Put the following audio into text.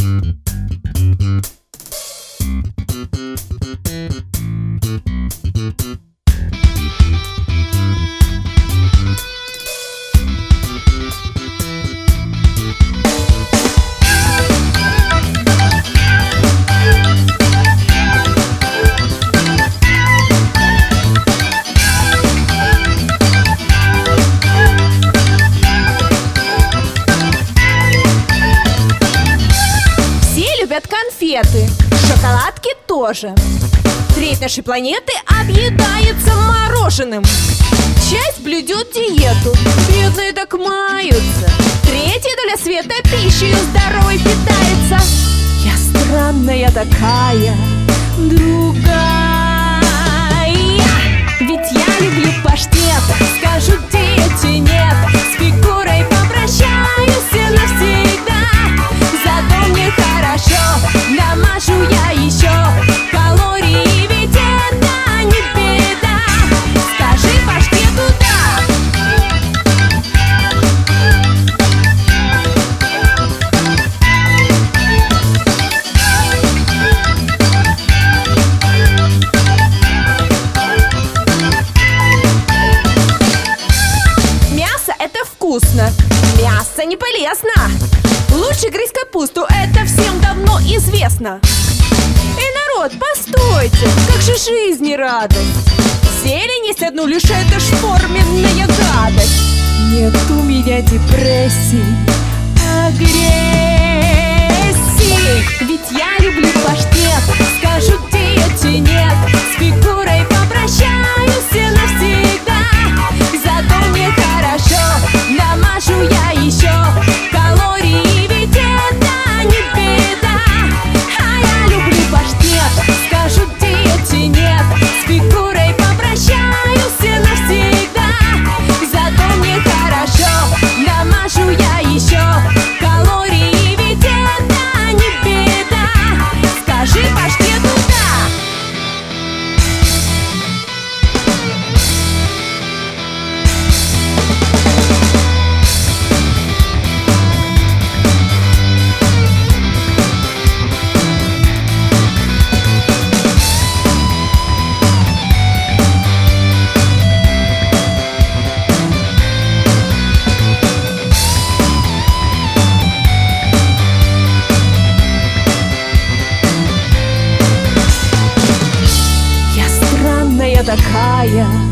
Конфеты, шоколадки тоже. Треть нашей планеты объедается мороженым. Часть блюдет диету, бедные так маются. Третья доля света пищей здоровой питается. Я странная такая, другая. Ведь я люблю паштет, скажу диете нет. С фигурой попрощаюсь навсегда. Зато мне хорошо, намажу я еще калории, ведь это не беда. Скажи паштету да. Мясо — это вкусно, мясо не полезно. Лучше грызть капусту, это всем давно известно. Эй, народ, постойте, как же жизнь не радость. Зелень есть одну лишь, это ж форменная гадость. Нет у меня депрессии, агрессии. Ведь я люблю паштет, скажу диете нет. С фигурой попрощаюсь навсегда. Зато мне хорошо, намажу я еще калории, ведь это не беда. А я люблю паштет, скажу диете нет. С фигурой попрощаюсь навсегда. Зато мне хорошо, намажу я еще калории, ведь это не беда. Скажи паштету да. Я странная такая,